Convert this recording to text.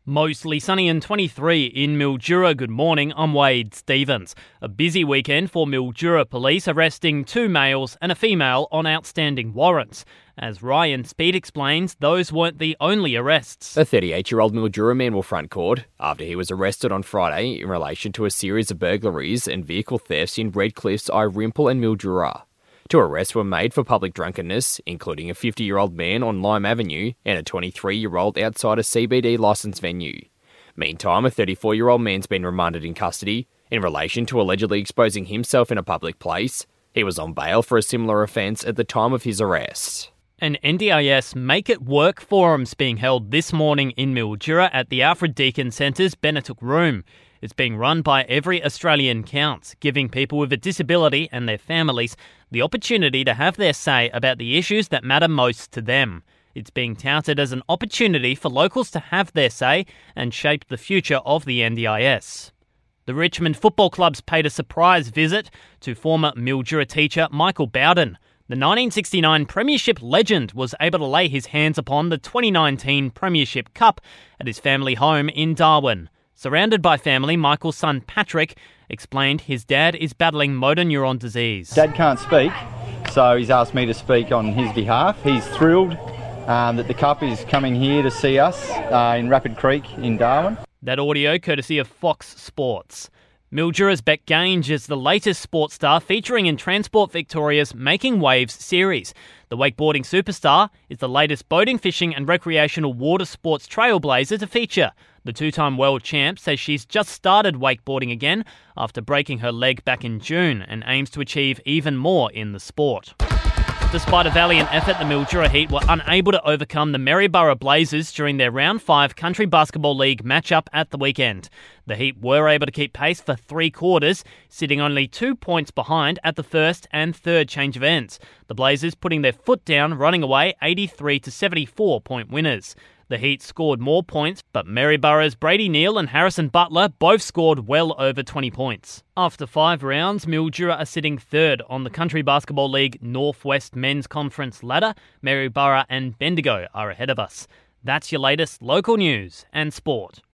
Mostly sunny and 23 in Mildura. Good morning, I'm Wade Stevens. A busy weekend for Mildura police, arresting 2 males and a female on outstanding warrants. As Ryan Speed explains, those weren't the only arrests. A 38-year-old Mildura man will front court after he was arrested on Friday in relation to a series of burglaries and vehicle thefts in Redcliffs, Irimple and Mildura. 2 arrests were made for public drunkenness, including a 50-year-old man on Lime Avenue and a 23-year-old outside a CBD licensed venue. Meantime, a 34-year-old man's been remanded in custody in relation to allegedly exposing himself in a public place. He was on bail for a similar offence at the time of his arrest. An NDIS Make It Work forum's being held this morning in Mildura at the Alfred Deakin Centre's Benetuk Room. It's being run by Every Australian Counts, giving people with a disability and their families the opportunity to have their say about the issues that matter most to them. It's being touted as an opportunity for locals to have their say and shape the future of the NDIS. The Richmond Football Club's paid a surprise visit to former Mildura teacher Michael Bowden. The 1969 Premiership legend was able to lay his hands upon the 2019 Premiership Cup at his family home in Darwin. Surrounded by family, Michael's son Patrick explained his dad is battling motor neuron disease. Dad can't speak, so he's asked me to speak on his behalf. He's thrilled that the Cup is coming here to see us in Rapid Creek in Darwin. That audio courtesy of Fox Sports. Mildura's Beck Gange is the latest sports star featuring in Transport Victoria's Making Waves series. The wakeboarding superstar is the latest boating, fishing and recreational water sports trailblazer to feature. The 2-time world champ says she's just started wakeboarding again after breaking her leg back in June and aims to achieve even more in the sport. Despite a valiant effort, the Mildura Heat were unable to overcome the Maryborough Blazers during their Round 5 Country Basketball League matchup at the weekend. The Heat were able to keep pace for 3 quarters, sitting only 2 points behind at the first and third change of ends. The Blazers putting their foot down, running away 83-74 point winners. The Heat scored more points, but Maryborough's Brady Neal and Harrison Butler both scored well over 20 points. After 5 rounds, Mildura are sitting third on the Country Basketball League Northwest Men's Conference ladder. Maryborough and Bendigo are ahead of us. That's your latest local news and sport.